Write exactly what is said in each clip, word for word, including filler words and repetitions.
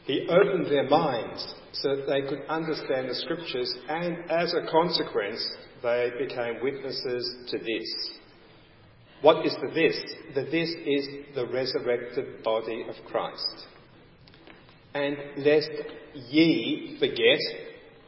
He opened their minds so that they could understand the scriptures, and as a consequence, they became witnesses to this. What is the this? The this is the resurrected body of Christ. And lest ye forget,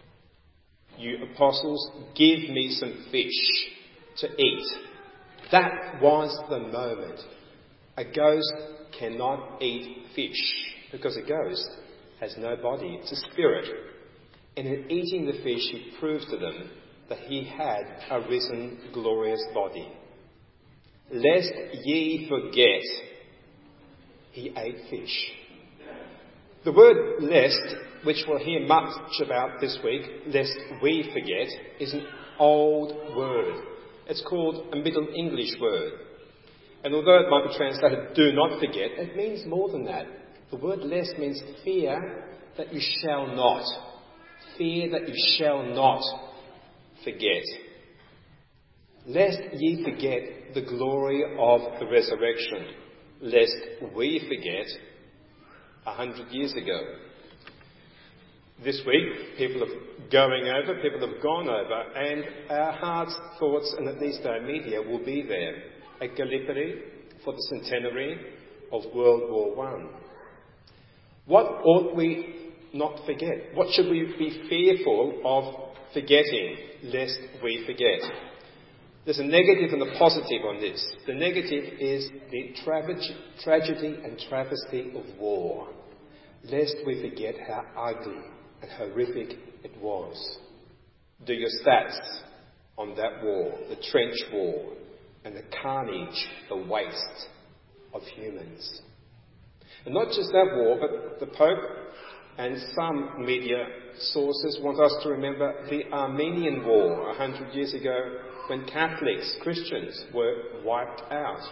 you apostles, give me some fish to eat. That was the moment. A ghost cannot eat fish because a ghost has no body. It's a spirit. And in eating the fish, he proved to them that he had a risen, glorious body. Lest ye forget, he ate fish. The word lest, which we'll hear much about this week, lest we forget, is an old word. It's called a Middle English word. And although it might be translated do not forget, it means more than that. The word lest means fear that you shall not. Fear that you shall not forget. Lest ye forget the glory of the resurrection. Lest we forget a hundred years ago. This week, people are going over, people have gone over, and our hearts, thoughts, and at least our media will be there at Gallipoli for the centenary of World War One. What ought we not forget? What should we be fearful of forgetting, lest we forget? There's a negative and a positive on this. The negative is the tra- tragedy and travesty of war, lest we forget how ugly and horrific it was. Do your stats on that war, the trench war, and the carnage, the waste of humans. And not just that war, but the Pope and some media sources want us to remember the Armenian War a hundred years ago, when Catholics, Christians, were wiped out.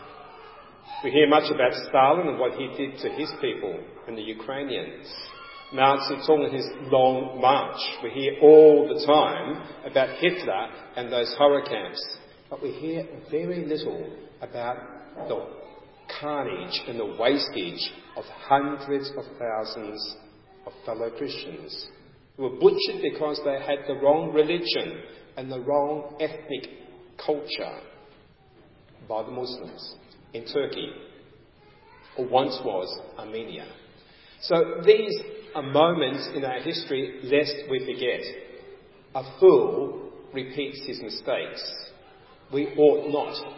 We hear much about Stalin and what he did to his people and the Ukrainians. Mao Zedong and his long march. We hear all the time about Hitler and those horror camps. But we hear very little about the carnage and the wastage of hundreds of thousands of fellow Christians who were butchered because they had the wrong religion and the wrong ethnic culture by the Muslims in Turkey, or once was Armenia. So these are moments in our history lest we forget. A fool repeats his mistakes. We ought not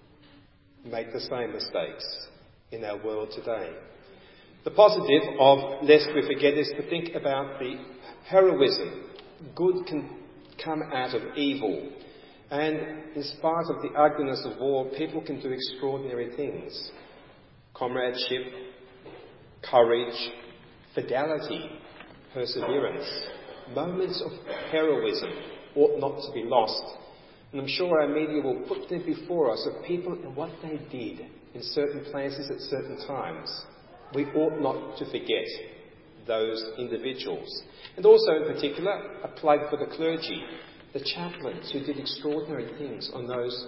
make the same mistakes in our world today. The positive of lest we forget is to think about the heroism. Good can come out of evil. And in spite of the ugliness of war, people can do extraordinary things. Comradeship, courage, fidelity, perseverance. Moments of heroism ought not to be lost. And I'm sure our media will put them before us of people and what they did in certain places at certain times. We ought not to forget those individuals. And also in particular, a plug for the clergy, the chaplains who did extraordinary things on those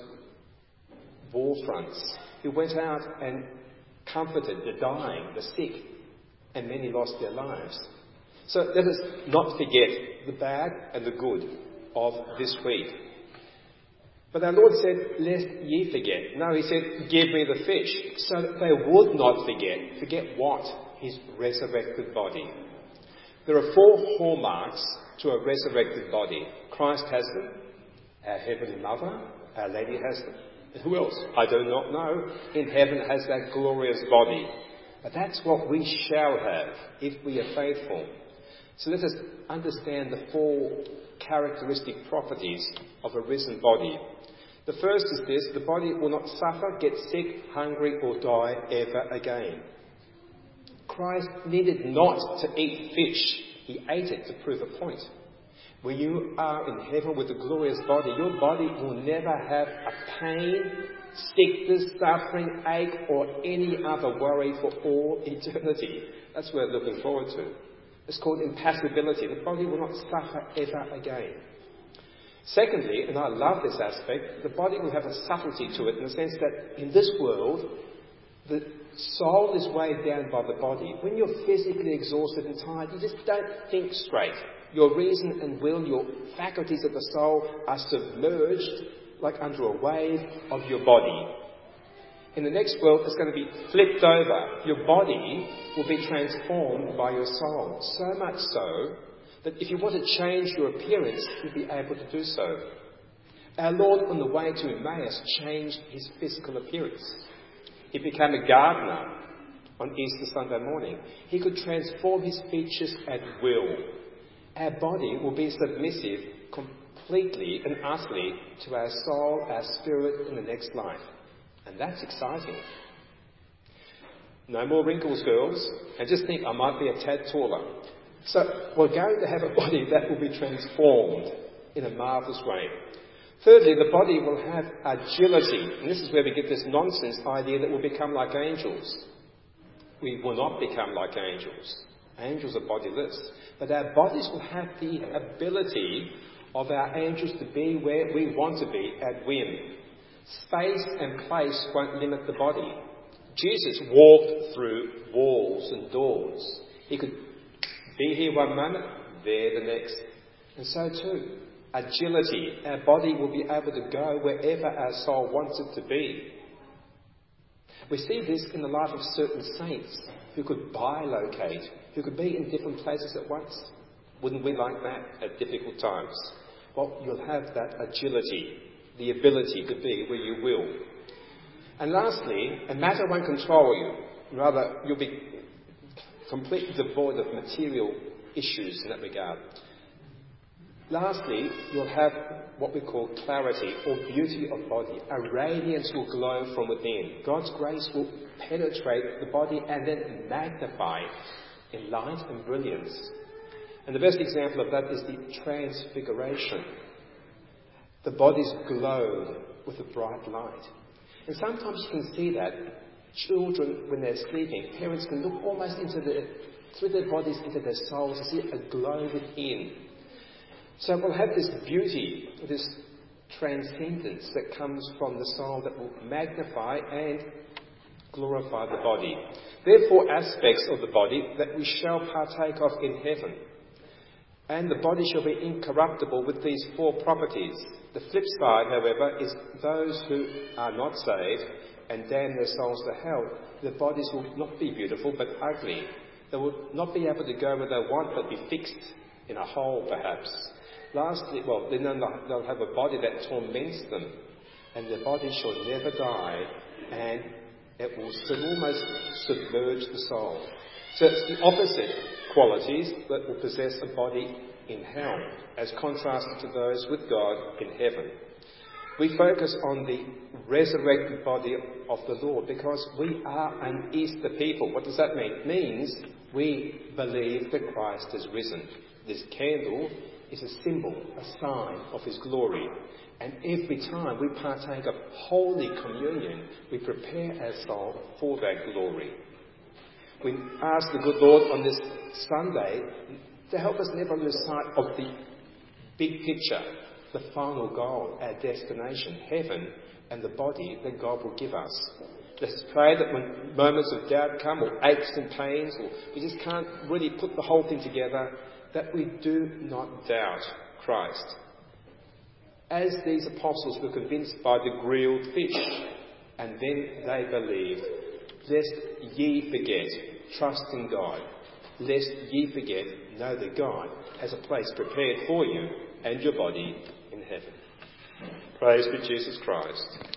war fronts, who went out and comforted the dying, the sick, and many lost their lives. So let us not forget the bad and the good of this week. But our Lord said, lest ye forget. No, he said, give me the fish, so that they would not forget. Forget what? His resurrected body. There are four hallmarks to a resurrected body. Christ has them. Our Heavenly Mother, Our Lady has them. And who else? I do not know. In heaven has that glorious body. But that's what we shall have if we are faithful. So let us understand the four characteristic properties of a risen body. The first is this: the body will not suffer, get sick, hungry, or die ever again. Christ needed not to eat fish. He ate it to prove a point. When you are in heaven with a glorious body, your body will never have a pain, sickness, suffering, ache, or any other worry for all eternity. That's what we're looking forward to. It's called impassibility. The body will not suffer ever again. Secondly, and I love this aspect, the body will have a subtlety to it in the sense that in this world, the soul is weighed down by the body, when you're physically exhausted and tired, you just don't think straight. Your reason and will, your faculties of the soul are submerged like under a wave of your body. In the next world, it's going to be flipped over. Your body will be transformed by your soul. So much so that if you want to change your appearance, you'll be able to do so. Our Lord, on the way to Emmaus, changed his physical appearance. He became a gardener on Easter Sunday morning. He could transform his features at will. Our body will be submissive completely and utterly to our soul, our spirit in the next life. And that's exciting. No more wrinkles, girls. And just think, I might be a tad taller. So we're going to have a body that will be transformed in a marvellous way. Thirdly, the body will have agility. And this is where we get this nonsense idea that we'll become like angels. We will not become like angels. Angels are bodiless. But our bodies will have the ability of our angels to be where we want to be at whim. Space and place won't limit the body. Jesus walked through walls and doors. He could be here one moment, there the next. And so too, agility. Our body will be able to go wherever our soul wants it to be. We see this in the life of certain saints who could bilocate, who could be in different places at once. Wouldn't we like that at difficult times? Well, you'll have that agility, the ability to be where you will. And lastly, a matter won't control you. Rather, you'll be completely devoid of material issues in that regard. Lastly, you'll have what we call clarity or beauty of body. A radiance will glow from within. God's grace will penetrate the body and then magnify in light and brilliance. And the best example of that is the transfiguration. The body's glowed with a bright light. And sometimes you can see that children, when they're sleeping, parents can look almost into the, through their bodies into their souls and see a glow within. So we'll have this beauty, this transcendence that comes from the soul that will magnify and glorify the body. There are four aspects of the body that we shall partake of in heaven. And the body shall be incorruptible with these four properties. The flip side, however, is those who are not saved and damn their souls to hell, their bodies will not be beautiful but ugly. They will not be able to go where they want but be fixed in a hole perhaps. Lastly, well, then they'll have a body that torments them, and their body shall never die, and it will almost submerge the soul. So it's the opposite qualities that will possess a body in hell, as contrasted to those with God in heaven. We focus on the resurrected body of the Lord because we are an Easter people. What does that mean? It means we believe that Christ has risen. This candle is a symbol, a sign of his glory. And every time we partake of Holy Communion, we prepare our soul for that glory. We ask the good Lord on this Sunday to help us never lose sight of the big picture, the final goal, our destination, heaven, and the body that God will give us. Let's pray that when moments of doubt come, or aches and pains, or we just can't really put the whole thing together, that we do not doubt Christ. As these apostles were convinced by the grilled fish, and then they believed, lest ye forget, trust in God. Lest ye forget, know that God has a place prepared for you and your body in heaven. Praise be Jesus Christ.